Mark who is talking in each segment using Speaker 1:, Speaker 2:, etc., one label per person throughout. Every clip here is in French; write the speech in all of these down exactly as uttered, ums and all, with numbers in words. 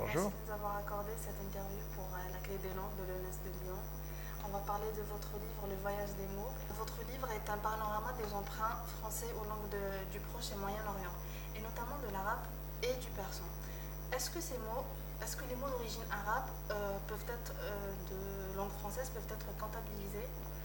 Speaker 1: Bonjour.
Speaker 2: Merci de nous avoir accordé cette interview pour euh, la clé des langues de l'E N S de Lyon. On va parler de votre livre Le voyage des mots. Votre livre est un panorama des emprunts français aux langues de- du Proche et Moyen-Orient, et notamment de l'arabe et du persan. Est-ce que ces mots, est-ce que les mots d'origine arabe euh, peuvent être euh, de langue française peuvent être comptabilisés?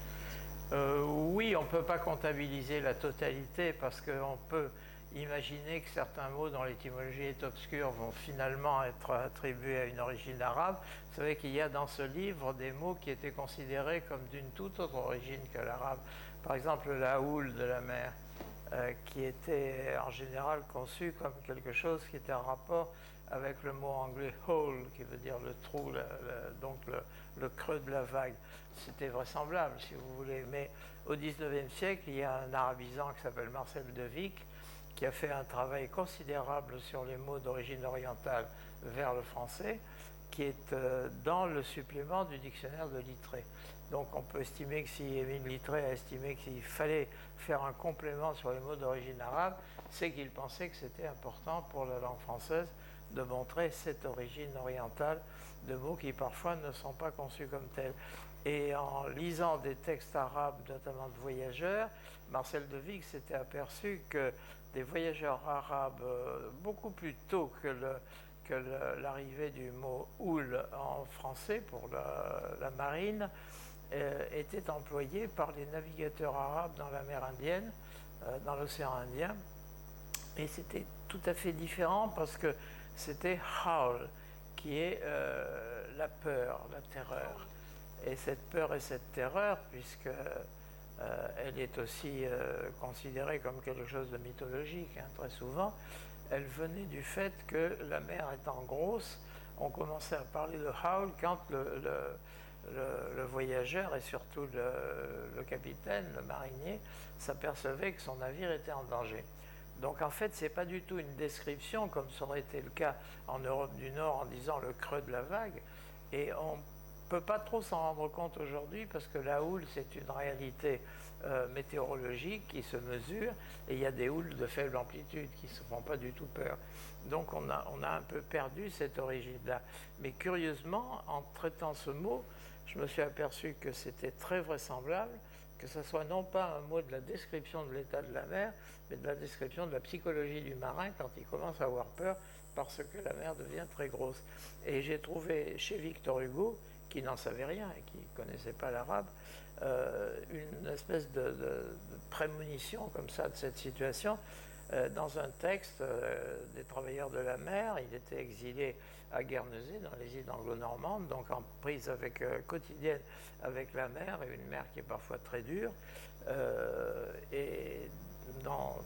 Speaker 1: Euh, oui, on ne peut pas comptabiliser la totalité parce qu'on peut imaginer que certains mots dont l'étymologie est obscure vont finalement être attribués à une origine arabe. Vous savez qu'il y a dans ce livre des mots qui étaient considérés comme d'une toute autre origine que l'arabe. Par exemple, la houle de la mer, euh, qui était en général conçu comme quelque chose qui était en rapport avec le mot anglais hole, qui veut dire le trou, le, le, donc le, le creux de la vague. C'était vraisemblable, si vous voulez. Mais au dix-neuvième siècle, il y a un arabisant qui s'appelle Marcel de Vic, qui a fait un travail considérable sur les mots d'origine orientale vers le français, qui est euh, dans le supplément du dictionnaire de Littré. Donc on peut estimer que si Émile Littré a estimé qu'il fallait faire un complément sur les mots d'origine arabe, c'est qu'il pensait que c'était important pour la langue française de montrer cette origine orientale de mots qui parfois ne sont pas conçus comme tels. Et en lisant des textes arabes, notamment de voyageurs, Marcel de Vic s'était aperçu que des voyageurs arabes, beaucoup plus tôt que le que l'arrivée du mot houle en français pour la, la marine euh, était employé par les navigateurs arabes dans la mer Indienne, euh, dans l'océan Indien. Et c'était tout à fait différent parce que c'était hawl, qui est euh, la peur, la terreur. Et cette peur et cette terreur, puisque euh, elle est aussi euh, considérée comme quelque chose de mythologique, hein, très souvent, elle venait du fait que la mer étant grosse, on commençait à parler de howl quand le, le, le, le voyageur et surtout le, le capitaine, le marinier, s'apercevait que son navire était en danger. Donc en fait, ce n'est pas du tout une description comme ça aurait été le cas en Europe du Nord en disant le creux de la vague. Et on ne peut pas trop s'en rendre compte aujourd'hui parce que la houle, c'est une réalité euh, météorologique qui se mesure et il y a des houles de faible amplitude qui ne se font pas du tout peur. Donc on a, on a un peu perdu cette origine-là. Mais curieusement, en traitant ce mot, je me suis aperçu que c'était très vraisemblable que ce soit non pas un mot de la description de l'état de la mer, mais de la description de la psychologie du marin quand il commence à avoir peur parce que la mer devient très grosse. Et j'ai trouvé chez Victor Hugo, qui n'en savait rien et qui ne connaissait pas l'arabe, euh, une espèce de, de, de prémonition comme ça de cette situation. Euh, dans un texte euh, des travailleurs de la mer, il était exilé à Guernesey, dans les îles anglo-normandes, donc en prise avec, euh, quotidienne avec la mer, et une mer qui est parfois très dure, euh, et dans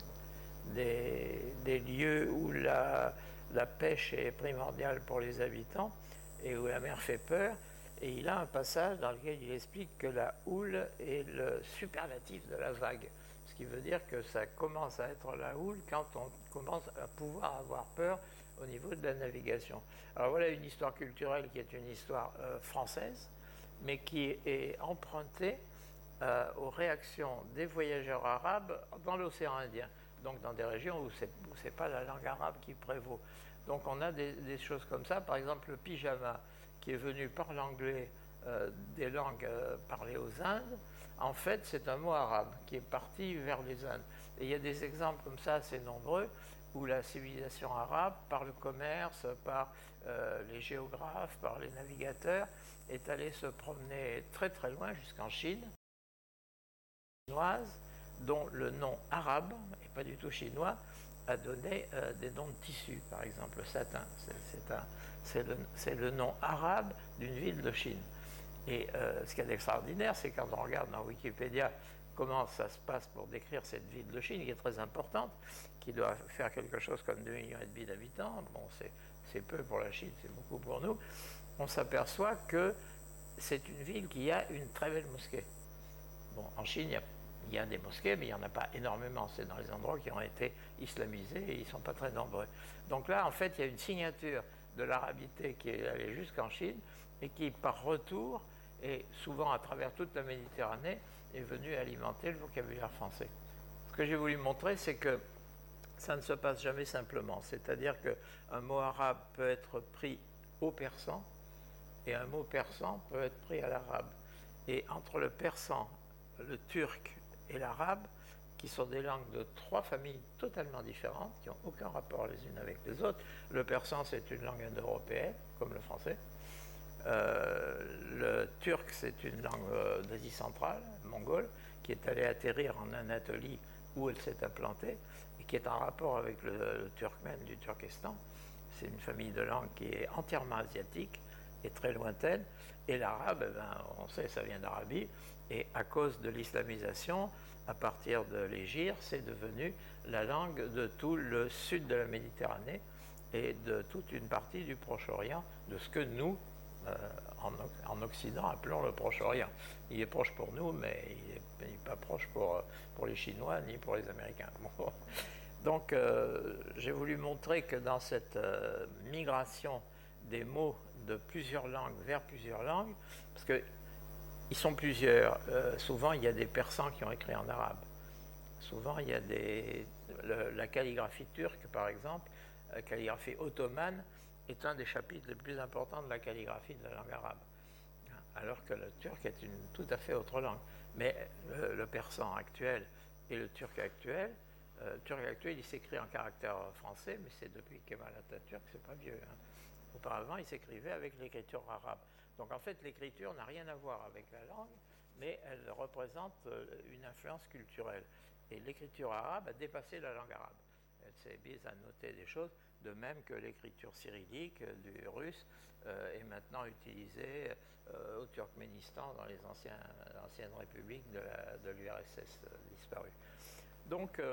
Speaker 1: des, des lieux où la, la pêche est primordiale pour les habitants et où la mer fait peur. Et il a un passage dans lequel il explique que la houle est le superlatif de la vague. Ce qui veut dire que ça commence à être la houle quand on commence à pouvoir avoir peur au niveau de la navigation. Alors voilà une histoire culturelle qui est une histoire euh, française, mais qui est empruntée euh, aux réactions des voyageurs arabes dans l'océan Indien, donc dans des régions où ce n'est pas la langue arabe qui prévaut. Donc on a des, des choses comme ça, par exemple le pyjama, qui est venu par l'anglais euh, des langues euh, parlées aux Indes, en fait c'est un mot arabe qui est parti vers les Indes. Et il y a des exemples comme ça assez nombreux où la civilisation arabe, par le commerce, par euh, les géographes, par les navigateurs, est allée se promener très très loin jusqu'en Chine, dont le nom arabe, et pas du tout chinois, a donné euh, des noms de tissus, par exemple le satin. C'est le, le nom arabe d'une ville de Chine. Et euh, ce qui est extraordinaire, c'est quand on regarde dans Wikipédia comment ça se passe pour décrire cette ville de Chine, qui est très importante, qui doit faire quelque chose comme deux millions et demi d'habitants. Bon, c'est peu pour la Chine, c'est beaucoup pour nous. On s'aperçoit que c'est une ville qui a une très belle mosquée. Bon, en Chine, il y a Il y a des mosquées, mais il n'y en a pas énormément. C'est dans les endroits qui ont été islamisés et ils ne sont pas très nombreux. Donc là, en fait, il y a une signature de l'arabité qui est allée jusqu'en Chine et qui, par retour, et souvent à travers toute la Méditerranée, est venue alimenter le vocabulaire français. Ce que j'ai voulu montrer, c'est que ça ne se passe jamais simplement. C'est-à-dire qu'un mot arabe peut être pris au persan, et un mot persan peut être pris à l'arabe. Et entre le persan, le turc et l'arabe, qui sont des langues de trois familles totalement différentes, qui n'ont aucun rapport les unes avec les autres. Le persan, c'est une langue indo-européenne, comme le français. Euh, le turc, c'est une langue d'Asie centrale, mongole, qui est allée atterrir en Anatolie, où elle s'est implantée, et qui est en rapport avec le, le turkmène du Turkestan. C'est une famille de langues qui est entièrement asiatique et très lointaine. Et l'arabe, eh ben, on sait, ça vient d'Arabie, et à cause de l'islamisation, à partir de l'Hégire, c'est devenu la langue de tout le sud de la Méditerranée et de toute une partie du Proche-Orient, de ce que nous, euh, en, en Occident, appelons le Proche-Orient. Il est proche pour nous, mais il n'est pas proche pour, pour les Chinois ni pour les Américains. Bon. Donc, euh, j'ai voulu montrer que dans cette euh, migration des mots de plusieurs langues vers plusieurs langues, parce que ils sont plusieurs. Euh, souvent, il y a des persans qui ont écrit en arabe. Souvent, il y a des... Le, la calligraphie turque, par exemple, la calligraphie ottomane est un des chapitres les plus importants de la calligraphie de la langue arabe. Alors que le turc est une tout à fait autre langue. Mais le, le persan actuel et le turc actuel, euh, le turc actuel, il s'écrit en caractère français, mais c'est depuis Kemal Atatürk, c'est pas vieux. Hein. Auparavant, il s'écrivait avec l'écriture arabe. Donc en fait, l'écriture n'a rien à voir avec la langue, mais elle représente une influence culturelle. Et l'écriture arabe a dépassé la langue arabe. Elle s'est mise à noter des choses, de même que l'écriture cyrillique du russe euh, est maintenant utilisée euh, au Turkménistan, dans les anciens, anciennes républiques de l'U R S S euh, disparues. Donc euh,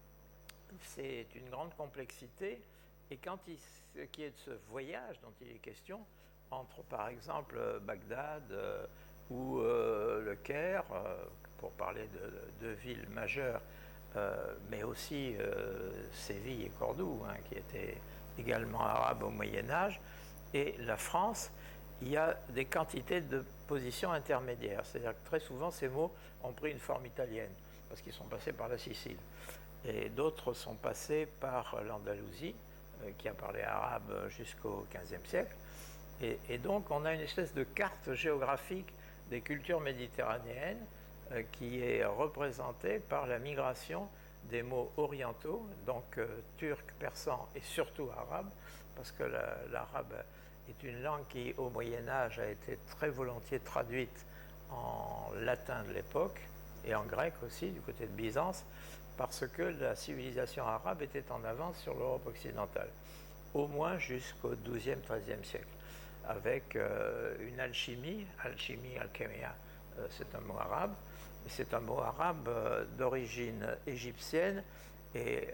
Speaker 1: c'est une grande complexité. Et quand il, ce qui est de ce voyage dont il est question, entre par exemple Bagdad euh, ou euh, le Caire, euh, pour parler de deux villes majeures, euh, mais aussi euh, Séville et Cordoue, hein, qui étaient également arabes au Moyen-Âge, et la France, il y a des quantités de positions intermédiaires. C'est-à-dire que très souvent, ces mots ont pris une forme italienne, parce qu'ils sont passés par la Sicile. Et d'autres sont passés par l'Andalousie, qui a parlé arabe jusqu'au quinzième siècle. Et, et donc, on a une espèce de carte géographique des cultures méditerranéennes euh, qui est représentée par la migration des mots orientaux, donc euh, turc, persan et surtout arabe, parce que l'arabe est une langue qui, au Moyen-Âge, a été très volontiers traduite en latin de l'époque et en grec aussi, du côté de Byzance, parce que la civilisation arabe était en avance sur l'Europe occidentale, au moins jusqu'au douzième treizième siècle, avec euh, une alchimie, alchimie, alchémia, euh, c'est un mot arabe, et c'est un mot arabe euh, d'origine égyptienne, et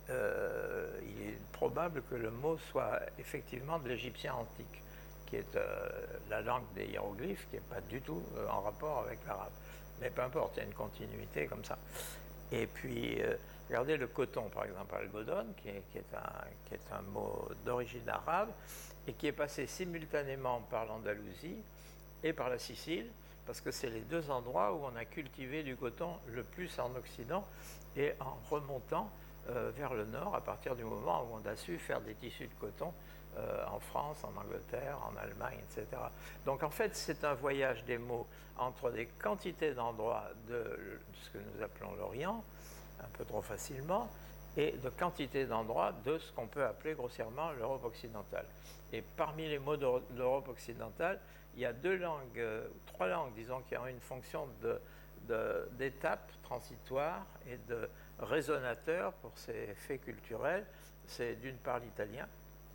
Speaker 1: euh, il est probable que le mot soit effectivement de l'égyptien antique, qui est euh, la langue des hiéroglyphes, qui n'est pas du tout euh, en rapport avec l'arabe. Mais peu importe, il y a une continuité comme ça. Et puis, euh, regardez le coton, par exemple, algodon, qui est, qui est, un, qui est un mot d'origine arabe et qui est passé simultanément par l'Andalousie et par la Sicile, parce que c'est les deux endroits où on a cultivé du coton le plus en Occident, et en remontant euh, vers le nord, à partir du moment où on a su faire des tissus de coton euh, en France, en Angleterre, en Allemagne, et cetera. Donc en fait, c'est un voyage des mots entre des quantités d'endroits de, de ce que nous appelons l'Orient, un peu trop facilement, et de quantités d'endroits de ce qu'on peut appeler grossièrement l'Europe occidentale. Et parmi les mots de l'Europe occidentale, il y a deux langues, euh, trois langues, disons, qui ont une fonction de, de, d'étape transitoire et de résonateur pour ces faits culturels. C'est d'une part l'italien,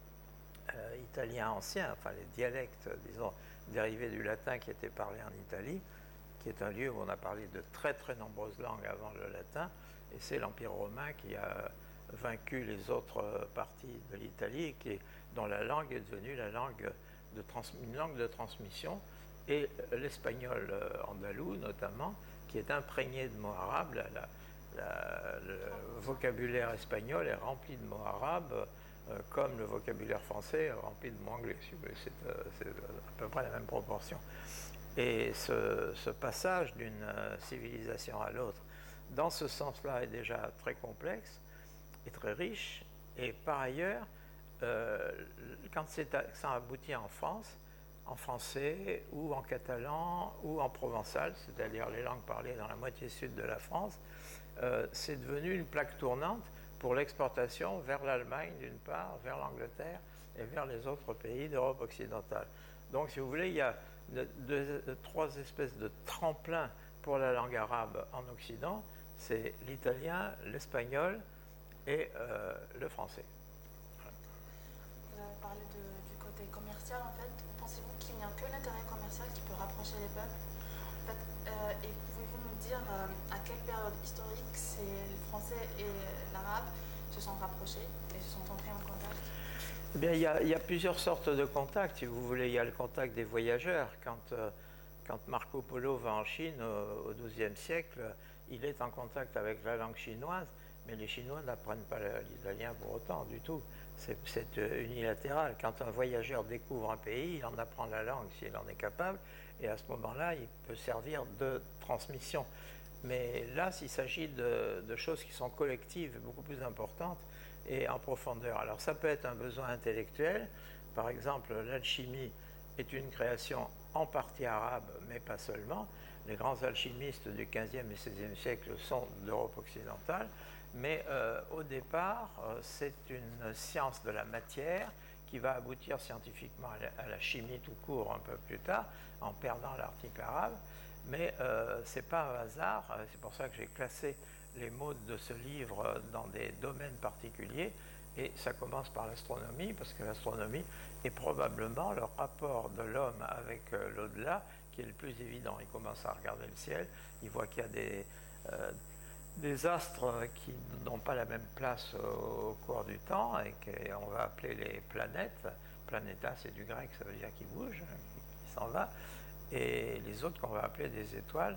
Speaker 1: euh, italien ancien, enfin les dialectes, disons, dérivés du latin qui étaient parlés en Italie, qui est un lieu où on a parlé de très très nombreuses langues avant le latin, et c'est l'Empire romain qui a vaincu les autres parties de l'Italie, qui est, dont la langue est devenue la langue de trans, une langue de transmission, et l'espagnol andalou notamment, qui est imprégné de mots arabes. La, la, la, le vocabulaire espagnol est rempli de mots arabes, euh, comme le vocabulaire français est rempli de mots anglais. C'est, euh, c'est à peu près la même proportion. Et ce, ce passage d'une civilisation à l'autre, dans ce sens-là, est déjà très complexe et très riche. Et par ailleurs, euh, quand ça aboutit en France, en français ou en catalan ou en provençal, c'est-à-dire les langues parlées dans la moitié sud de la France, euh, c'est devenu une plaque tournante pour l'exportation vers l'Allemagne d'une part, vers l'Angleterre et vers les autres pays d'Europe occidentale. Donc si vous voulez, il y a deux, deux, trois espèces de tremplins pour la langue arabe en Occident, c'est l'italien, l'espagnol et euh, le français.
Speaker 2: Vous avez parlé de, du côté commercial en fait. Pensez-vous qu'il n'y a que l'intérêt commercial qui peut rapprocher les peuples en fait, euh, et pouvez-vous nous dire euh, à quelle période historique c'est le français et l'arabe se sont rapprochés et se sont entrés en contact?
Speaker 1: Eh bien, il y, a, il y a plusieurs sortes de contacts, si vous voulez. Il y a le contact des voyageurs. Quand, euh, quand Marco Polo va en Chine au, au douzième siècle, il est en contact avec la langue chinoise, mais les Chinois n'apprennent pas l'italien pour autant, du tout. C'est unilatéral. Quand un voyageur découvre un pays, il en apprend la langue s'il en est capable, et à ce moment-là, il peut servir de transmission. Mais là, il s'agit de, de choses qui sont collectives, beaucoup plus importantes, et en profondeur. Alors ça peut être un besoin intellectuel, par exemple l'alchimie est une création en partie arabe, mais pas seulement. Les grands alchimistes du quinzième et seizième siècle sont d'Europe occidentale, mais euh, au départ, euh, c'est une science de la matière qui va aboutir scientifiquement à la, à la chimie tout court un peu plus tard, en perdant l'article arabe, mais euh, ce n'est pas un hasard, c'est pour ça que j'ai classé les mots de ce livre dans des domaines particuliers, et ça commence par l'astronomie, parce que l'astronomie est probablement le rapport de l'homme avec l'au-delà qui est le plus évident. Il commence à regarder le ciel, il voit qu'il y a des, euh, des astres qui n'ont pas la même place au, au cours du temps, et qu'on va appeler les planètes. Planeta, c'est du grec, ça veut dire qu'il bouge, qu'il s'en va, et les autres qu'on va appeler des étoiles,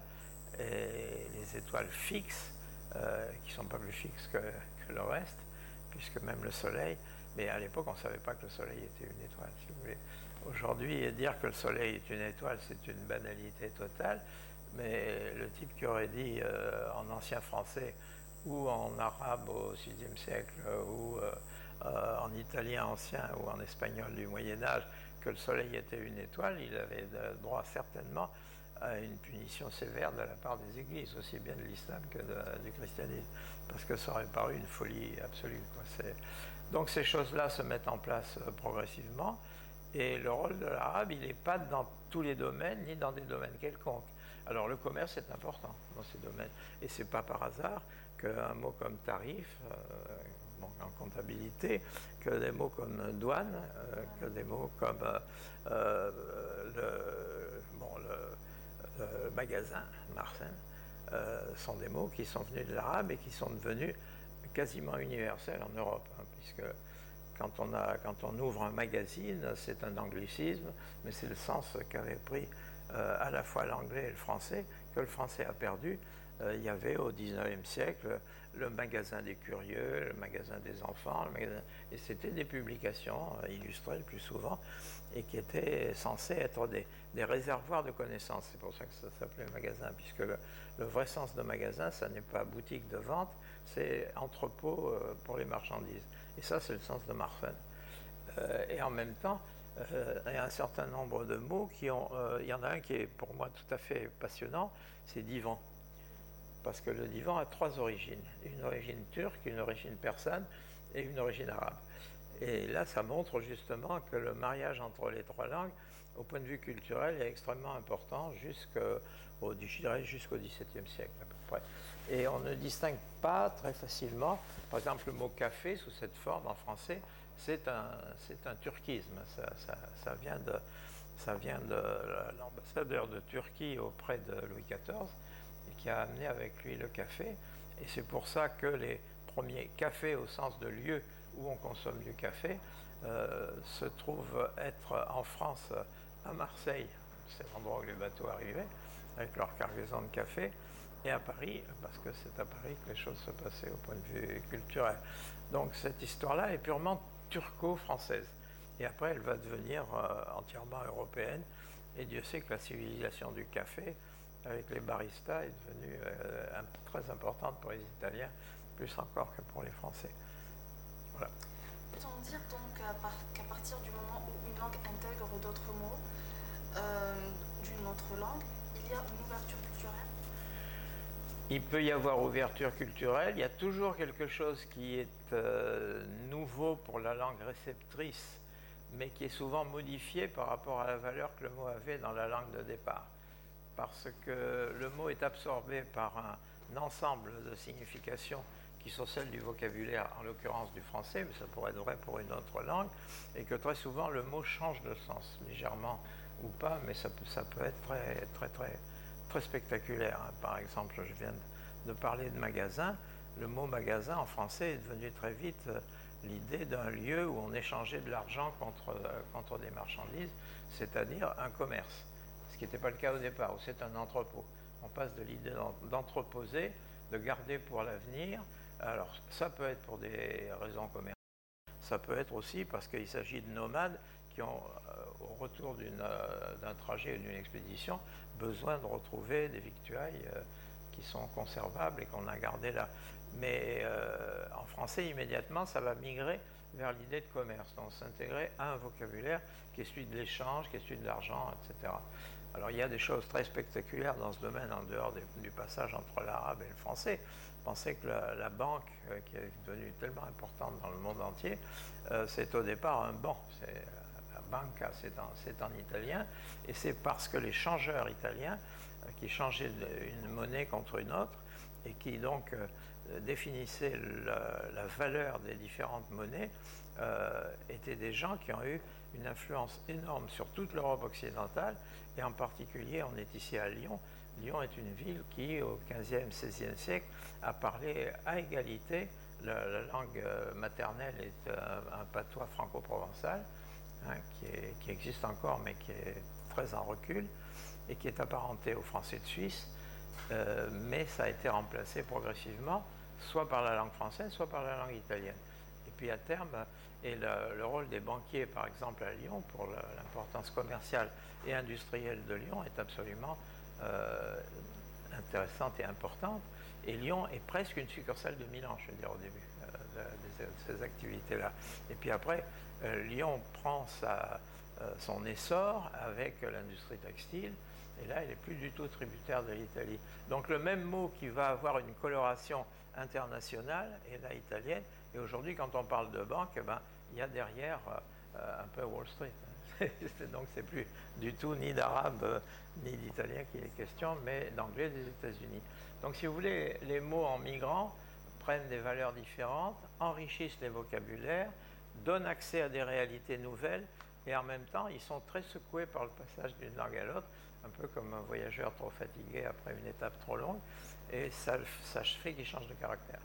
Speaker 1: et les étoiles fixes, Euh, qui ne sont pas plus fixes que, que le reste, puisque même le Soleil, mais à l'époque on ne savait pas que le Soleil était une étoile, si vous voulez. Aujourd'hui, dire que le Soleil est une étoile, c'est une banalité totale, mais le type qui aurait dit euh, en ancien français ou en arabe au sixième siècle ou euh, euh, en italien ancien ou en espagnol du Moyen-Âge que le Soleil était une étoile, il avait droit certainement à une punition sévère de la part des églises, aussi bien de l'islam que de, du christianisme, parce que ça aurait paru une folie absolue, quoi. Donc ces choses-là se mettent en place euh, progressivement, et le rôle de l'arabe, il n'est pas dans tous les domaines, ni dans des domaines quelconques. Alors le commerce est important dans ces domaines, et c'est pas par hasard qu'un mot comme tarif, euh, bon, en comptabilité, que des mots comme douane, euh, que des mots comme euh, euh, le, bon, le Euh, magasin, Marcel, euh, sont des mots qui sont venus de l'arabe et qui sont devenus quasiment universels en Europe, hein, puisque quand on, a, quand on ouvre un magazine, c'est un anglicisme, mais c'est le sens qu'avait pris euh, à la fois l'anglais et le français, que le français a perdu. Euh, il y avait au dix-neuvième siècle le magasin des curieux, le magasin des enfants, le magasin... et c'était des publications euh, illustrées le plus souvent, et qui étaient censées être des, des réservoirs de connaissances. C'est pour ça que ça s'appelait magasin, puisque le, le vrai sens de magasin, ça n'est pas boutique de vente, c'est entrepôt euh, pour les marchandises. Et ça, c'est le sens de Marcel. Euh, et en même temps, euh, il y a un certain nombre de mots qui ont... Euh, il y en a un qui est pour moi tout à fait passionnant, c'est divan. Parce que le divan a trois origines. Une origine turque, une origine persane et une origine arabe. Et là, ça montre justement que le mariage entre les trois langues, au point de vue culturel, est extrêmement important jusqu'au, je dirais, jusqu'au dix-septième siècle à peu près. Et on ne distingue pas très facilement, par exemple, le mot café sous cette forme en français, c'est un, c'est un turquisme. Ça, ça, ça vient de, ça vient de l'ambassadeur de Turquie auprès de Louis quatorze, et qui a amené avec lui le café. Et c'est pour ça que les premiers cafés au sens de lieu où on consomme du café euh, se trouvent être en France, à Marseille, c'est l'endroit où les bateaux arrivaient, avec leur cargaison de café, et à Paris, parce que c'est à Paris que les choses se passaient au point de vue culturel. Donc cette histoire-là est purement turco-française. Et après, elle va devenir euh, entièrement européenne, et Dieu sait que la civilisation du café, avec les baristas, est devenue euh, très importante pour les Italiens, plus encore que pour les Français. Voilà.
Speaker 2: Peut-on dire donc qu'à partir du moment où une langue intègre d'autres mots euh, d'une autre langue, il y a une ouverture culturelle?
Speaker 1: Il peut y avoir ouverture culturelle, il y a toujours quelque chose qui est euh, nouveau pour la langue réceptrice, mais qui est souvent modifié par rapport à la valeur que le mot avait dans la langue de départ. Parce que le mot est absorbé par un ensemble de significations qui sont celles du vocabulaire, en l'occurrence du français, mais ça pourrait être vrai pour une autre langue, et que très souvent le mot change de sens, légèrement ou pas, mais ça peut, ça peut être très, très, très, très spectaculaire. Par exemple, je viens de parler de magasin. Le mot magasin en français est devenu très vite l'idée d'un lieu où on échangeait de l'argent contre, contre des marchandises, c'est-à-dire un commerce. Ce qui n'était pas le cas au départ, où c'est un entrepôt. On passe de l'idée d'entreposer, de garder pour l'avenir. Alors, ça peut être pour des raisons commerciales. Ça peut être aussi parce qu'il s'agit de nomades qui ont, euh, au retour d'un euh, trajet ou d'une expédition, besoin de retrouver des victuailles euh, qui sont conservables et qu'on a gardées là. Mais euh, en français, immédiatement, ça va migrer vers l'idée de commerce, donc s'intégrer à un vocabulaire qui est celui de l'échange, qui est celui de l'argent, et cetera. Alors il y a des choses très spectaculaires dans ce domaine en dehors des, du passage entre l'arabe et le français. Pensez que la, la banque, euh, qui est devenue tellement importante dans le monde entier, euh, c'est au départ un banc. C'est, la banca, c'est en, c'est en italien, et c'est parce que les changeurs italiens, euh, qui changeaient une monnaie contre une autre, et qui donc euh, définissaient la, la valeur des différentes monnaies, euh, étaient des gens qui ont eu une influence énorme sur toute l'Europe occidentale, et en particulier, on est ici à Lyon. Lyon est une ville qui, au quinzième, seizième siècle, a parlé à égalité. La, la langue maternelle est un, un patois franco-provençal, hein, qui, est, qui existe encore, mais qui est très en recul, et qui est apparenté au français de Suisse, euh, mais ça a été remplacé progressivement, soit par la langue française, soit par la langue italienne. Et puis à terme, et le, le rôle des banquiers, par exemple à Lyon, pour l'importance commerciale et industrielle de Lyon, est absolument euh, intéressante et importante. Et Lyon est presque une succursale de Milan, je veux dire, au début euh, de, de, ces, ces activités-là. Et puis après, euh, Lyon prend sa, euh, son essor avec l'industrie textile, et là, elle n'est plus du tout tributaire de l'Italie. Donc le même mot qui va avoir une coloration internationale est la italienne. Et aujourd'hui, quand on parle de banque, eh ben, il y a derrière euh, un peu Wall Street. Donc c'est plus du tout ni d'arabe euh, ni d'italien qui est question, mais d'anglais des États-Unis. Donc si vous voulez, les mots en migrant prennent des valeurs différentes, enrichissent les vocabulaires, donnent accès à des réalités nouvelles, et en même temps, ils sont très secoués par le passage d'une langue à l'autre, un peu comme un voyageur trop fatigué après une étape trop longue, et ça, ça fait qu'il change de caractère.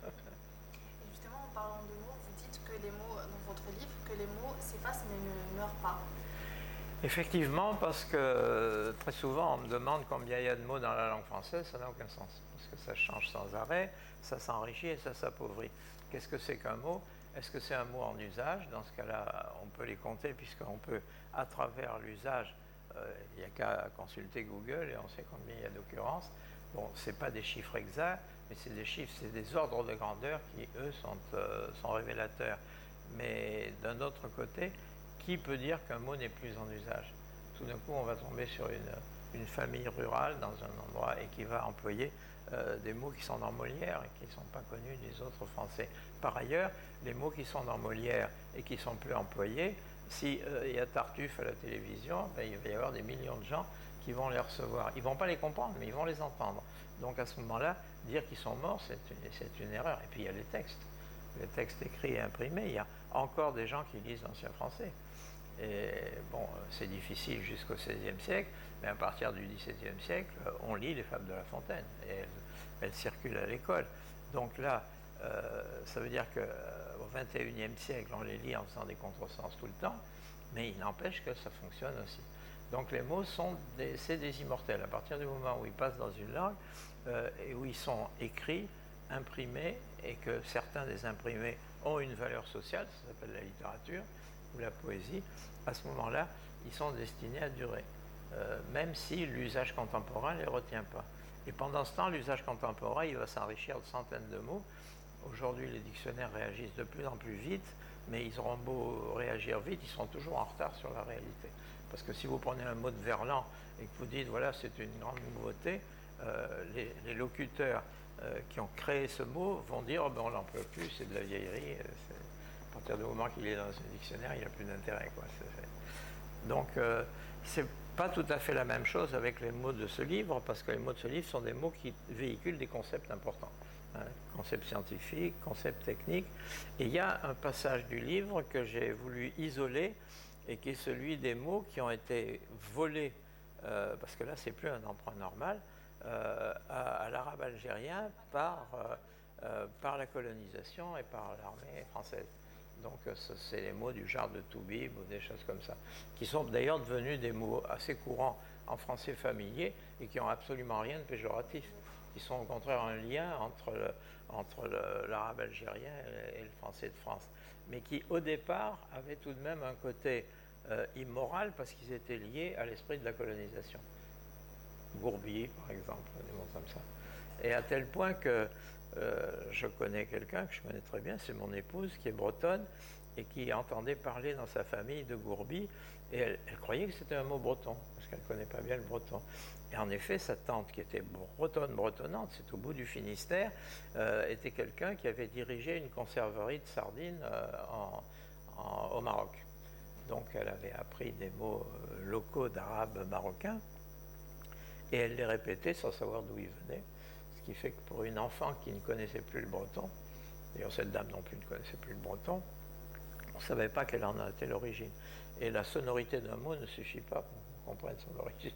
Speaker 2: Et justement, en parlant de mots, vous dites que les mots, dans votre livre, que les mots s'effacent mais ne meurent pas.
Speaker 1: Effectivement, parce que très souvent, on me demande combien il y a de mots dans la langue française, ça n'a aucun sens, parce que ça change sans arrêt, ça s'enrichit et ça s'appauvrit. Qu'est-ce que c'est qu'un mot ? Est-ce que c'est un mot en usage ? Dans ce cas-là, on peut les compter, puisqu'on peut, à travers l'usage, euh, il n'y a qu'à consulter Google et on sait combien il y a d'occurrences. Bon, ce n'est pas des chiffres exacts, mais c'est des chiffres, c'est des ordres de grandeur qui, eux, sont, euh, sont révélateurs. Mais d'un autre côté, qui peut dire qu'un mot n'est plus en usage ? Tout d'un coup, on va tomber sur une, une famille rurale dans un endroit et qui va employer euh, des mots qui sont dans Molière et qui ne sont pas connus des autres Français. Par ailleurs, les mots qui sont dans Molière et qui ne sont plus employés, s'il euh, y a Tartuffe à la télévision, ben, il va y avoir des millions de gens qui vont les recevoir. Ils ne vont pas les comprendre, mais ils vont les entendre. Donc à ce moment-là, dire qu'ils sont morts, c'est une, c'est une erreur. Et puis il y a les textes. Les textes écrits et imprimés, il y a encore des gens qui lisent l'ancien français. Et bon, c'est difficile jusqu'au seizième siècle, mais à partir du dix-septième siècle, on lit les fables de La Fontaine et elles, elles circulent à l'école. Donc là, euh, ça veut dire qu'au vingt et unième siècle, on les lit en faisant des contresens tout le temps, mais il n'empêche que ça fonctionne aussi. Donc les mots sont des, c'est des immortels. À partir du moment où ils passent dans une langue euh, et où ils sont écrits, imprimés, et que certains des imprimés ont une valeur sociale, ça s'appelle la littérature, ou la poésie, à ce moment-là, ils sont destinés à durer, euh, même si l'usage contemporain ne les retient pas. Et pendant ce temps, l'usage contemporain, il va s'enrichir de centaines de mots. Aujourd'hui, les dictionnaires réagissent de plus en plus vite, mais ils auront beau réagir vite, ils seront toujours en retard sur la réalité. Parce que si vous prenez un mot de verlan et que vous dites, voilà, c'est une grande nouveauté, euh, les, les locuteurs euh, qui ont créé ce mot vont dire, oh, ben, on n'en peut plus, c'est de la vieillerie, à partir du moment qu'il est dans un dictionnaire, il n'y a plus d'intérêt, quoi. Donc, euh, c'est pas tout à fait la même chose avec les mots de ce livre, parce que les mots de ce livre sont des mots qui véhiculent des concepts importants. Hein, concepts scientifiques, concepts techniques. Et il y a un passage du livre que j'ai voulu isoler, et qui est celui des mots qui ont été volés, euh, parce que là, c'est plus un emprunt normal, euh, à, à l'arabe algérien par, euh, euh, par la colonisation et par l'armée française. Donc, c'est les mots du genre de Toubib ou des choses comme ça, qui sont d'ailleurs devenus des mots assez courants en français familier et qui n'ont absolument rien de péjoratif, qui sont au contraire un lien entre, le, entre l'arabe algérien et le français de France, mais qui au départ avaient tout de même un côté euh, immoral parce qu'ils étaient liés à l'esprit de la colonisation. Gourbi, par exemple, des mots comme ça. Et à tel point que Euh, je connais quelqu'un que je connais très bien, c'est mon épouse qui est bretonne et qui entendait parler dans sa famille de Gourbi et elle, elle croyait que c'était un mot breton parce qu'elle ne connaît pas bien le breton. Et en effet, sa tante qui était bretonne, bretonnante, c'est au bout du Finistère, euh, était quelqu'un qui avait dirigé une conserverie de sardines euh, en, en, au Maroc. Donc elle avait appris des mots euh, locaux d'arabe marocain et elle les répétait sans savoir d'où ils venaient. Ce qui fait que pour une enfant qui ne connaissait plus le breton, d'ailleurs cette dame non plus ne connaissait plus le breton, on ne savait pas quelle en était l'origine. Et la sonorité d'un mot ne suffit pas pour qu'on comprenne son origine.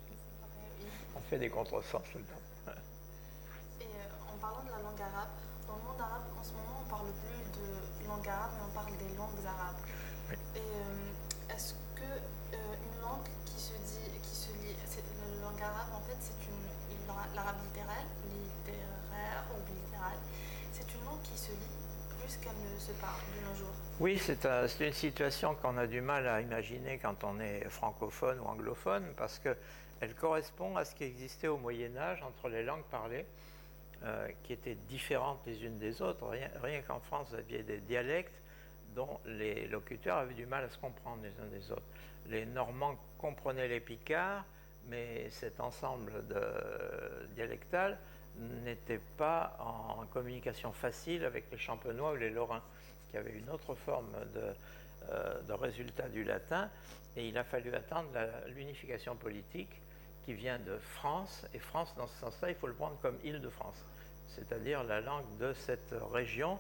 Speaker 1: On fait des contresens tout le temps.
Speaker 2: Et euh, en parlant de la langue arabe, dans le monde arabe, en ce moment, on ne parle plus de langue arabe, mais on parle des langues arabes. Oui. Et euh, est-ce que euh, une langue qui se dit, qui se lit, la langue arabe, en fait, c'est une l'arabe littéral, littéraire ou littéral, c'est une langue qui se lit plus qu'elle ne se parle de nos jours.
Speaker 1: Oui, c'est un, une situation qu'on a du mal à imaginer quand on est francophone ou anglophone, parce qu'elle correspond à ce qui existait au Moyen-Âge entre les langues parlées, euh, qui étaient différentes les unes des autres. Rien, rien qu'en France, vous aviez des dialectes dont les locuteurs avaient du mal à se comprendre les uns des autres. Les Normands comprenaient les Picards, mais cet ensemble de, dialectal n'était pas en communication facile avec les Champenois ou les Lorrains, qui avaient une autre forme de, euh, de résultat du latin, et il a fallu attendre l'unification politique qui vient de France, et France, dans ce sens-là, il faut le prendre comme Île-de-France, c'est-à-dire la langue de cette région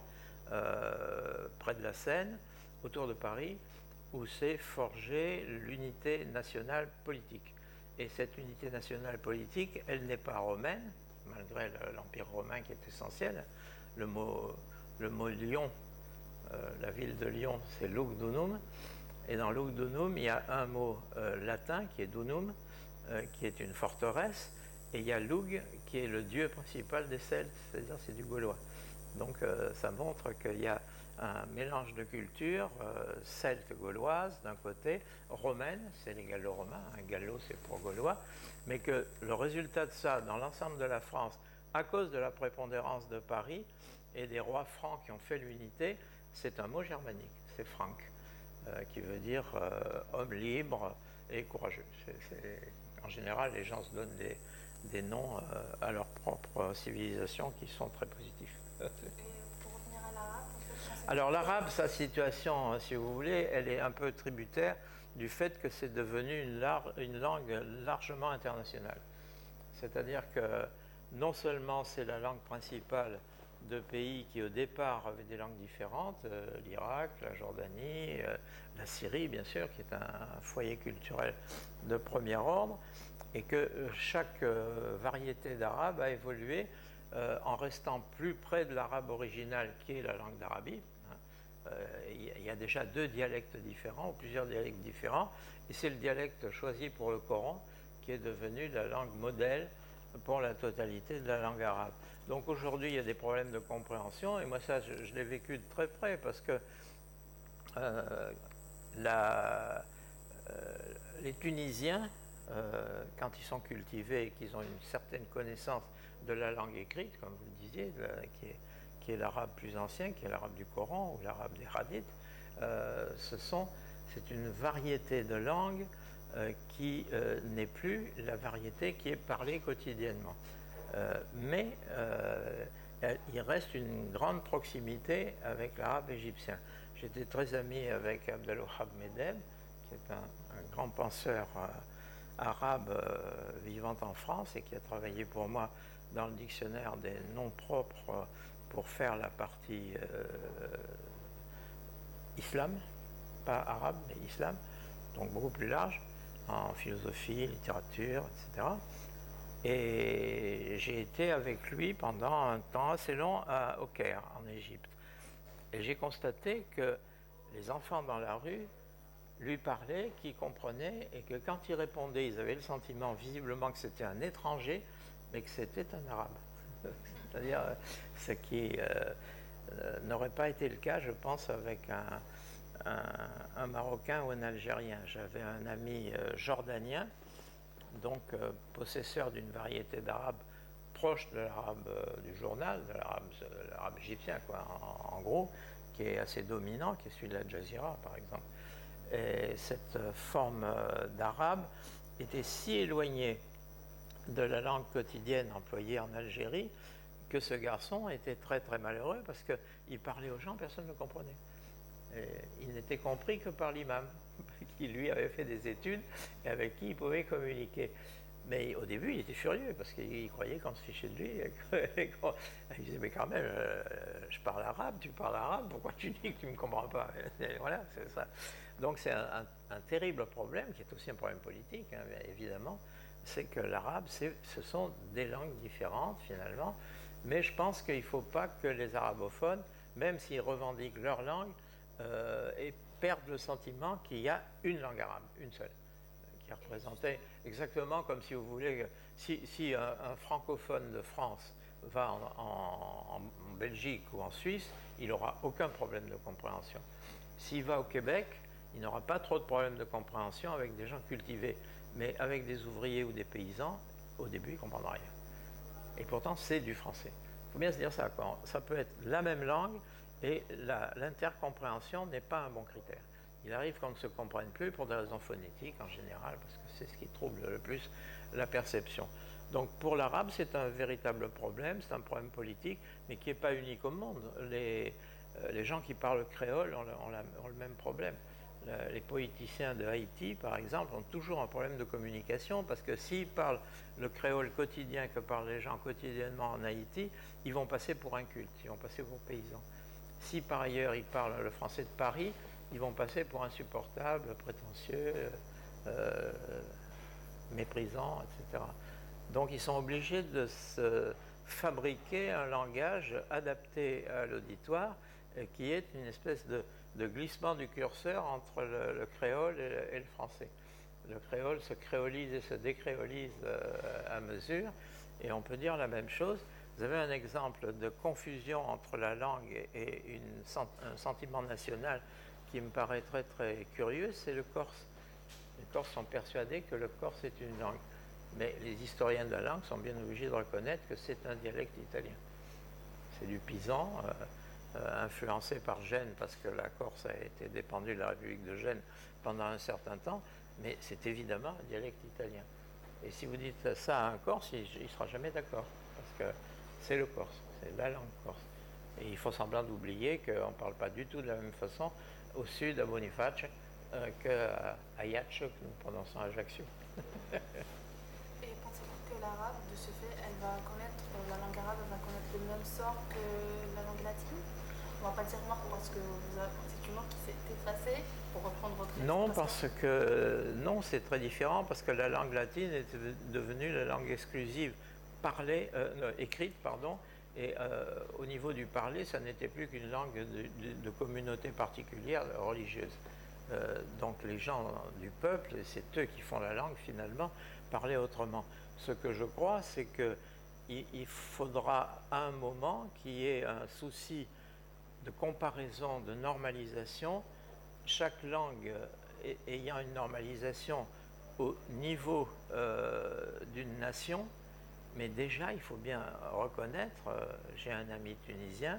Speaker 1: euh, près de la Seine, autour de Paris, où s'est forgée l'unité nationale politique. Et cette unité nationale politique, elle n'est pas romaine, malgré l'Empire romain qui est essentiel. Le mot, le mot Lyon, euh, la ville de Lyon, c'est Lugdunum. Et dans Lugdunum, il y a un mot euh, latin qui est Dunum, euh, qui est une forteresse. Et il y a Lug, qui est le dieu principal des Celtes, c'est-à-dire c'est du gaulois. Donc euh, ça montre qu'il y a un mélange de cultures, euh, celte gauloise d'un côté, romaine, c'est les gallo-romains, un gallo c'est pour gaulois, mais que le résultat de ça, dans l'ensemble de la France, à cause de la prépondérance de Paris et des rois francs qui ont fait l'unité, c'est un mot germanique, c'est franc, euh, qui veut dire euh, homme libre et courageux. C'est, c'est, en général, les gens se donnent des, des noms euh, à leur propre civilisation qui sont très positifs. Alors l'arabe, sa situation, si vous voulez, elle est un peu tributaire du fait que c'est devenu une, lar une langue largement internationale. C'est-à-dire que non seulement c'est la langue principale de pays qui au départ avaient des langues différentes, euh, l'Irak, la Jordanie, euh, la Syrie bien sûr, qui est un, un foyer culturel de premier ordre, et que euh, chaque euh, variété d'arabe a évolué euh, en restant plus près de l'arabe original qui est la langue d'Arabie. Il euh, y a déjà deux dialectes différents, ou plusieurs dialectes différents, et c'est le dialecte choisi pour le Coran qui est devenu la langue modèle pour la totalité de la langue arabe. Donc aujourd'hui, il y a des problèmes de compréhension, et moi ça, je, je l'ai vécu de très près, parce que euh, la, euh, les Tunisiens, euh, quand ils sont cultivés et qu'ils ont une certaine connaissance de la langue écrite, comme vous le disiez, de la, qui est qui est l'arabe plus ancien, qui est l'arabe du Coran ou l'arabe des hadiths, euh, ce sont, c'est une variété de langue euh, qui euh, n'est plus la variété qui est parlée quotidiennement. Euh, mais euh, il reste une grande proximité avec l'arabe égyptien. J'étais très ami avec Abdelwahab Medeb, qui est un, un grand penseur euh, arabe euh, vivant en France et qui a travaillé pour moi dans le dictionnaire des noms propres pour faire la partie euh, islam, pas arabe, mais islam, donc beaucoup plus large, en philosophie, littérature, et cetera. Et j'ai été avec lui pendant un temps assez long à, au Caire, en Égypte. Et j'ai constaté que les enfants dans la rue lui parlaient, qu'ils comprenaient, et que quand ils répondaient, ils avaient le sentiment visiblement que c'était un étranger, mais que c'était un arabe. C'est-à-dire ce qui euh, euh, n'aurait pas été le cas, je pense, avec un, un, un Marocain ou un Algérien. J'avais un ami euh, jordanien, donc euh, possesseur d'une variété d'arabe proche de l'arabe euh, du journal, de l'arabe égyptien, quoi, en, en gros, qui est assez dominant, qui est celui de la Jazeera, par exemple. Et cette forme euh, d'arabe était si éloignée de la langue quotidienne employée en Algérie que ce garçon était très très malheureux parce qu'il parlait aux gens, personne ne le comprenait. Et il n'était compris que par l'imam, qui lui avait fait des études et avec qui il pouvait communiquer. Mais au début, il était furieux parce qu'il croyait qu'on se fichait de lui. Et il disait, mais quand même, euh, je parle arabe, tu parles arabe, pourquoi tu dis que tu ne me comprends pas? Et voilà, c'est ça. Donc c'est un, un, un terrible problème, qui est aussi un problème politique, hein, évidemment, c'est que l'arabe, ce sont des langues différentes, finalement, mais je pense qu'il ne faut pas que les arabophones, même s'ils revendiquent leur langue, euh, et perdent le sentiment qu'il y a une langue arabe, une seule, qui est représentée exactement comme si vous voulez, si, si un, un francophone de France va en, en, en Belgique ou en Suisse, il n'aura aucun problème de compréhension. S'il va au Québec, il n'aura pas trop de problèmes de compréhension avec des gens cultivés, mais avec des ouvriers ou des paysans, au début, ils ne comprennent rien. Et pourtant, c'est du français. Il faut bien se dire ça, quoi. Ça peut être la même langue, et l'intercompréhension n'est pas un bon critère. Il arrive qu'on ne se comprenne plus pour des raisons phonétiques en général, parce que c'est ce qui trouble le plus la perception. Donc pour l'arabe, c'est un véritable problème, c'est un problème politique, mais qui n'est pas unique au monde. Les, euh, les gens qui parlent créole ont, ont, la, ont le même problème. Le, les politiciens de Haïti, par exemple, ont toujours un problème de communication, parce que s'ils parlent le créole quotidien que parlent les gens quotidiennement en Haïti, ils vont passer pour un culte, ils vont passer pour paysans. Si par ailleurs ils parlent le français de Paris, ils vont passer pour insupportables, prétentieux, euh, méprisants, et cetera. Donc ils sont obligés de se fabriquer un langage adapté à l'auditoire, qui est une espèce de, de glissement du curseur entre le, le créole et le, et le français. Le créole se créolise et se décréolise euh, à mesure, et on peut dire la même chose. Vous avez un exemple de confusion entre la langue et une, un sentiment national qui me paraît très très curieux, c'est le corse. Les Corses sont persuadés que le corse est une langue, mais les historiens de la langue sont bien obligés de reconnaître que c'est un dialecte italien. C'est du pisan, euh, euh, influencé par Gênes, parce que la Corse a été dépendue de la République de Gênes pendant un certain temps, mais c'est évidemment un dialecte italien. Et si vous dites ça à un Corse, il ne sera jamais d'accord, parce que c'est le corse, c'est la langue corse. Et il faut semblant d'oublier qu'on ne parle pas du tout de la même façon au sud, à Boniface, euh, qu'à Ajaccio, que nous prononçons Ajaccio.
Speaker 2: Et pensez-vous que l'arabe, de ce fait, elle va connaître, la langue arabe va connaître le même sort que la langue latine? On ne va pas dire mort parce que c'est une langue qui s'est effacée, pour reprendre votre expression.
Speaker 1: Non, parce que non, c'est très différent, parce que la langue latine est devenue la langue exclusive parlée, euh, écrite, pardon, et euh, au niveau du parler, ça n'était plus qu'une langue de, de, de communauté particulière, religieuse. Euh, donc les gens du peuple, et c'est eux qui font la langue finalement, parlaient autrement. Ce que je crois, c'est qu'il il faudra à un moment qu'il y ait un souci de comparaison, de normalisation, chaque langue ayant une normalisation au niveau euh, d'une nation. Mais déjà, il faut bien reconnaître, euh, j'ai un ami tunisien qui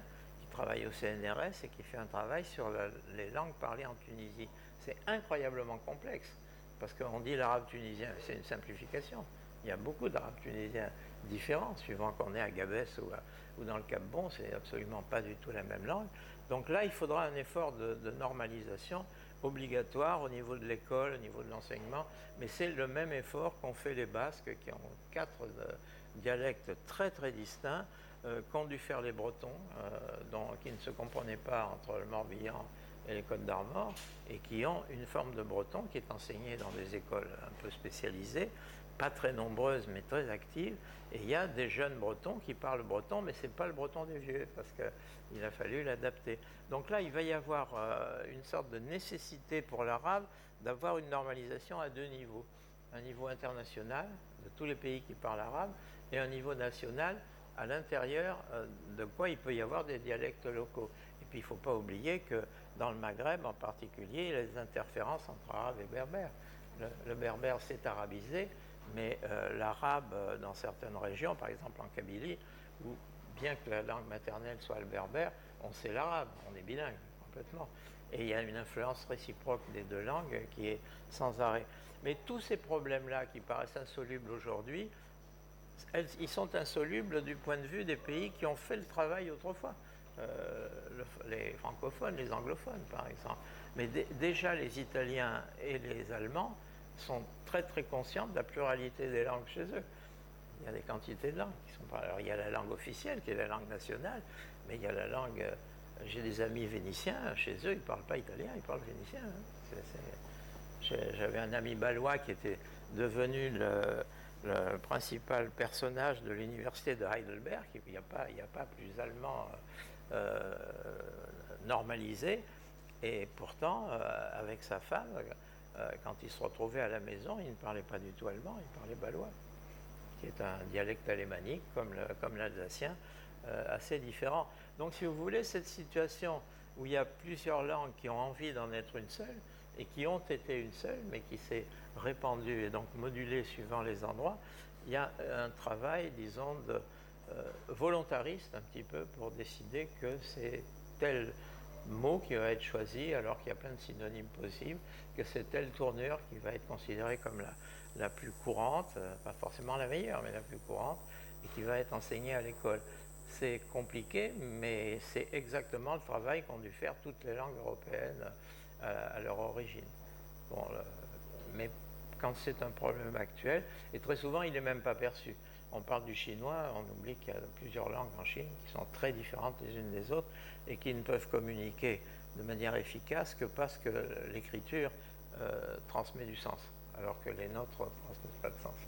Speaker 1: travaille au C N R S et qui fait un travail sur la, les langues parlées en Tunisie. C'est incroyablement complexe, parce qu'on dit l'arabe tunisien, c'est une simplification. Il y a beaucoup d'arabes tunisiens différents, suivant qu'on est à Gabès ou, à, ou dans le Cap Bon, c'est absolument pas du tout la même langue. Donc là, il faudra un effort de, de normalisation obligatoire au niveau de l'école, au niveau de l'enseignement, mais c'est le même effort qu'ont fait les Basques, qui ont quatre euh, dialectes très très distincts, euh, qu'ont dû faire les Bretons, euh, dont, qui ne se comprenaient pas entre le Morbihan et les Côtes d'Armor, et qui ont une forme de breton qui est enseignée dans des écoles un peu spécialisées, pas très nombreuses mais très actives, et il y a des jeunes bretons qui parlent breton, mais ce n'est pas le breton des vieux, parce qu'il a fallu l'adapter. Donc là, il va y avoir euh, une sorte de nécessité pour l'arabe d'avoir une normalisation à deux niveaux. Un niveau international, de tous les pays qui parlent arabe, et un niveau national, à l'intérieur euh, de quoi il peut y avoir des dialectes locaux. Et puis il ne faut pas oublier que dans le Maghreb en particulier, il y a des interférences entre arabe et berbère. Le, le berbère s'est arabisé, mais euh, l'arabe euh, dans certaines régions, par exemple en Kabylie, où bien que la langue maternelle soit le berbère, on sait l'arabe, on est bilingue complètement. Et il y a une influence réciproque des deux langues qui est sans arrêt. Mais tous ces problèmes-là qui paraissent insolubles aujourd'hui, ils sont insolubles du point de vue des pays qui ont fait le travail autrefois. Euh, le, les francophones, les anglophones par exemple. Mais d- déjà les Italiens et les Allemands sont très très conscients de la pluralité des langues chez eux. Il y a des quantités de langues qui sont pas. Alors il y a la langue officielle qui est la langue nationale, mais il y a la langue. J'ai des amis vénitiens, chez eux ils ne parlent pas italien, ils parlent vénitien. Hein. C'est, c'est... J'avais un ami balois qui était devenu le, le principal personnage de l'université de Heidelberg. Il n'y a pas, il n'y a pas plus allemand euh, normalisé. Et pourtant, euh, avec sa femme, euh, quand ils se retrouvaient à la maison, ils ne parlaient pas du tout allemand, ils parlaient balois, qui est un dialecte alémanique, comme, le, comme l'alsacien, euh, assez différent. Donc, si vous voulez, cette situation où il y a plusieurs langues qui ont envie d'en être une seule, et qui ont été une seule, mais qui s'est répandue et donc modulée suivant les endroits, il y a un travail, disons, de, euh, volontariste un petit peu pour décider que c'est tel mot qui va être choisi alors qu'il y a plein de synonymes possibles, que c'est telle tournure qui va être considérée comme la, la plus courante, euh, pas forcément la meilleure, mais la plus courante, et qui va être enseignée à l'école. C'est compliqué, mais c'est exactement le travail qu'ont dû faire toutes les langues européennes à, à leur origine. Bon, le, mais quand c'est un problème actuel, et très souvent il n'est même pas perçu. On parle du chinois, on oublie qu'il y a plusieurs langues en Chine qui sont très différentes les unes des autres et qui ne peuvent communiquer de manière efficace que parce que l'écriture euh, transmet du sens, alors que les nôtres ne transmettent pas de sens.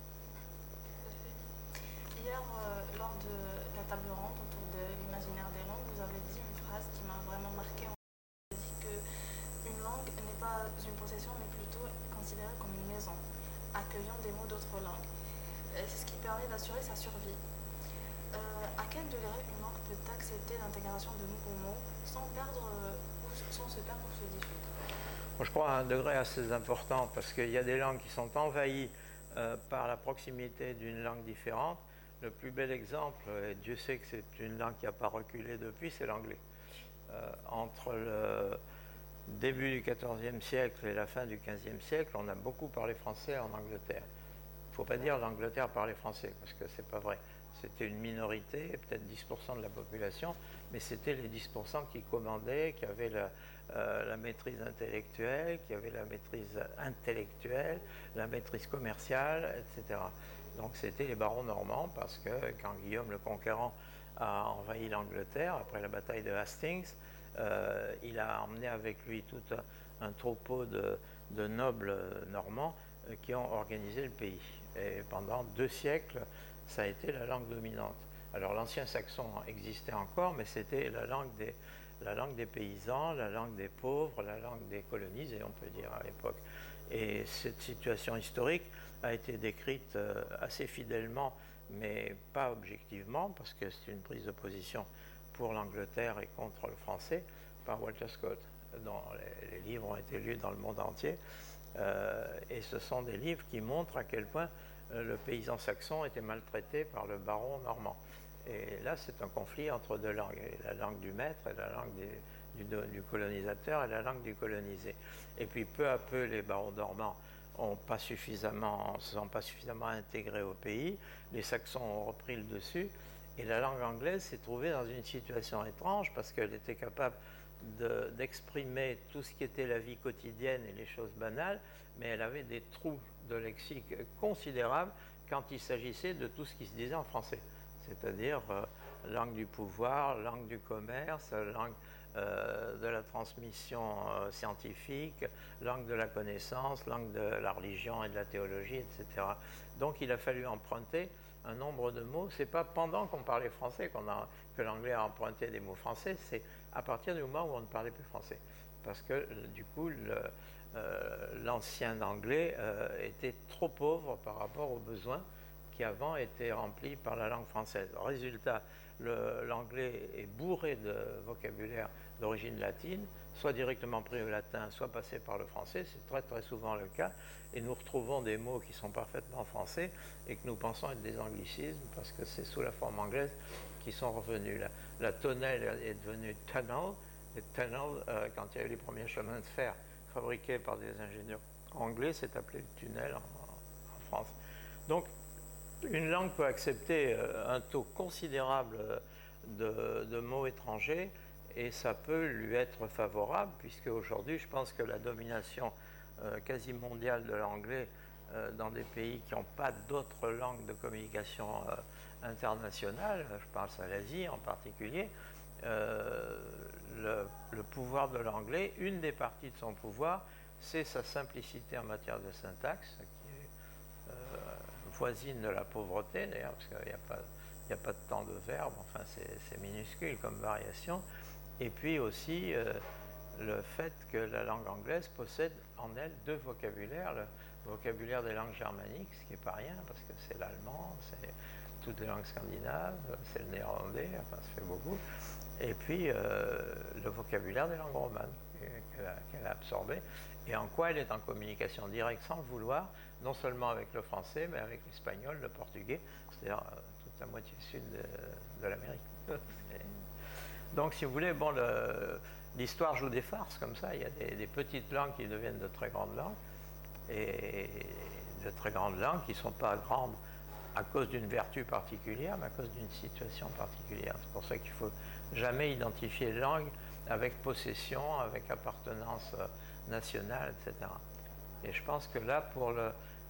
Speaker 2: Hier, euh, lors de la table ronde autour de l'imaginaire des langues, vous avez dit une phrase qui m'a vraiment marquée. Vous avez dit qu'une langue n'est pas une possession, mais plutôt considérée comme une maison, accueillant des mots d'autres langues. C'est ce qui permet d'assurer sa survie. Euh, à quel degré une langue peut accepter l'intégration de nouveaux mots sans, perdre, ou sans se perdre ou se dissoudre?
Speaker 1: Moi, je crois à un degré assez important parce qu'il y a des langues qui sont envahies euh, par la proximité d'une langue différente. Le plus bel exemple, et Dieu sait que c'est une langue qui n'a pas reculé depuis, c'est l'anglais. Euh, entre le début du quatorzième siècle et la fin du quinzième siècle, on a beaucoup parlé français en Angleterre. Il ne faut pas dire l'Angleterre parlait français, parce que ce n'est pas vrai. C'était une minorité, peut-être dix pour cent de la population, mais c'était les dix pour cent qui commandaient, qui avaient la, euh, la maîtrise intellectuelle, qui avaient la maîtrise intellectuelle, la maîtrise commerciale, et cetera. Donc c'était les barons normands, parce que quand Guillaume le Conquérant a envahi l'Angleterre, après la bataille de Hastings, euh, il a emmené avec lui tout un, un troupeau de, de nobles normands euh, qui ont organisé le pays. Et pendant deux siècles, ça a été la langue dominante. Alors l'ancien saxon existait encore, mais c'était la langue des, la langue des paysans, la langue des pauvres, la langue des colonisés, on peut dire, à l'époque. Et cette situation historique a été décrite assez fidèlement, mais pas objectivement, parce que c'est une prise de position pour l'Angleterre et contre le français, par Walter Scott, dont les, les livres ont été lus dans le monde entier. Euh, et ce sont des livres qui montrent à quel point euh, le paysan saxon était maltraité par le baron normand. Et là, c'est un conflit entre deux langues, la langue du maître et la langue des, du, du colonisateur et la langue du colonisé. Et puis peu à peu, les barons normands ont pas suffisamment, se sont pas suffisamment intégrés au pays, les Saxons ont repris le dessus, et la langue anglaise s'est trouvée dans une situation étrange parce qu'elle était capable de, d'exprimer tout ce qui était la vie quotidienne et les choses banales, mais elle avait des trous de lexique considérables quand il s'agissait de tout ce qui se disait en français, c'est-à-dire euh, langue du pouvoir, langue du commerce, langue euh, de la transmission euh, scientifique, langue de la connaissance, langue de la religion et de la théologie, et cetera. Donc il a fallu emprunter un nombre de mots. C'est pas pendant qu'on parlait français qu'on a, que l'anglais a emprunté des mots français, c'est à partir du moment où on ne parlait plus français. Parce que du coup, le, euh, l'ancien anglais euh, était trop pauvre par rapport aux besoins qui avant étaient remplis par la langue française. Résultat, le, l'anglais est bourré de vocabulaire d'origine latine, soit directement pris au latin, soit passé par le français, c'est très très souvent le cas, et nous retrouvons des mots qui sont parfaitement français et que nous pensons être des anglicismes parce que c'est sous la forme anglaise qu'ils sont revenus. La, la tonnelle est devenue tunnel, et tunnel, euh, quand il y a eu les premiers chemins de fer fabriqués par des ingénieurs anglais, c'est appelé le tunnel en, en France. Donc, une langue peut accepter un taux considérable de, de mots étrangers et ça peut lui être favorable, puisque aujourd'hui, je pense que la domination euh, quasi mondiale de l'anglais euh, dans des pays qui n'ont pas d'autres langues de communication euh, internationale, je pense à l'Asie en particulier, euh, le, le pouvoir de l'anglais, une des parties de son pouvoir, c'est sa simplicité en matière de syntaxe, qui est euh, voisine de la pauvreté d'ailleurs, parce qu'il n'y a pas, il n'y a pas de temps de verbe, enfin c'est, c'est minuscule comme variation. Et puis aussi euh, le fait que la langue anglaise possède en elle deux vocabulaires, le vocabulaire des langues germaniques, ce qui n'est pas rien, parce que c'est l'allemand, c'est toutes les langues scandinaves, c'est le néerlandais, enfin ça fait beaucoup, et puis euh, le vocabulaire des langues romanes qu'elle a, qu'elle a absorbé, et en quoi elle est en communication directe sans le vouloir, non seulement avec le français, mais avec l'espagnol, le portugais, c'est-à-dire euh, toute la moitié sud de, de l'Amérique. Donc, si vous voulez, bon, le, l'histoire joue des farces comme ça. Il y a des, des petites langues qui deviennent de très grandes langues, et de très grandes langues qui ne sont pas grandes à cause d'une vertu particulière, mais à cause d'une situation particulière. C'est pour ça qu'il ne faut jamais identifier langue avec possession, avec appartenance nationale, et cetera. Et je pense que là, pour le,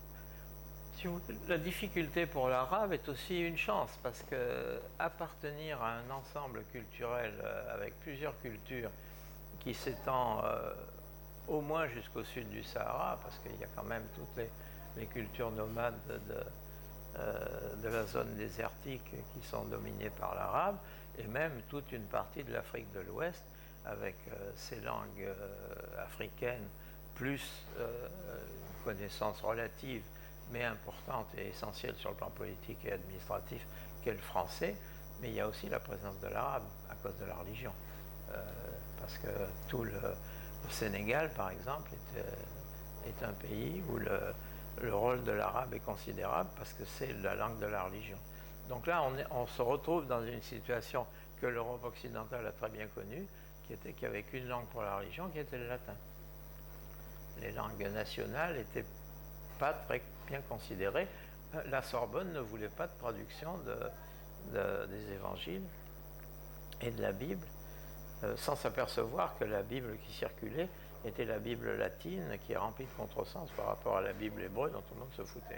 Speaker 1: si vous, la difficulté pour l'arabe est aussi une chance, parce que appartenir à un ensemble culturel euh, avec plusieurs cultures qui s'étend euh, au moins jusqu'au sud du Sahara, parce qu'il y a quand même toutes les, les cultures nomades de, de, euh, de la zone désertique qui sont dominées par l'arabe, et même toute une partie de l'Afrique de l'Ouest, avec euh, ces langues euh, africaines, plus euh, une connaissance relative, mais importante et essentielle sur le plan politique et administratif, qu'est le français, mais il y a aussi la présence de l'arabe à cause de la religion. Euh, parce que tout le, le Sénégal, par exemple, est, euh, est un pays où le, le rôle de l'arabe est considérable parce que c'est la langue de la religion. Donc là, on, est, on se retrouve dans une situation que l'Europe occidentale a très bien connue, qui était qu'il n'y avait qu'une langue pour la religion, qui était le latin. Les langues nationales n'étaient pas très bien considérées. La Sorbonne ne voulait pas de traduction de, de, des évangiles et de la Bible, euh, sans s'apercevoir que la Bible qui circulait était la Bible latine, qui est remplie de contresens par rapport à la Bible hébreu dont tout le monde se foutait.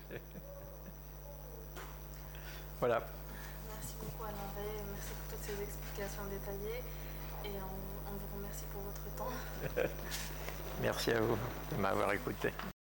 Speaker 1: Voilà.
Speaker 2: Merci beaucoup Alain Ray, merci pour toutes ces explications détaillées et on, on vous remercie pour votre temps.
Speaker 1: Merci à vous de m'avoir écouté.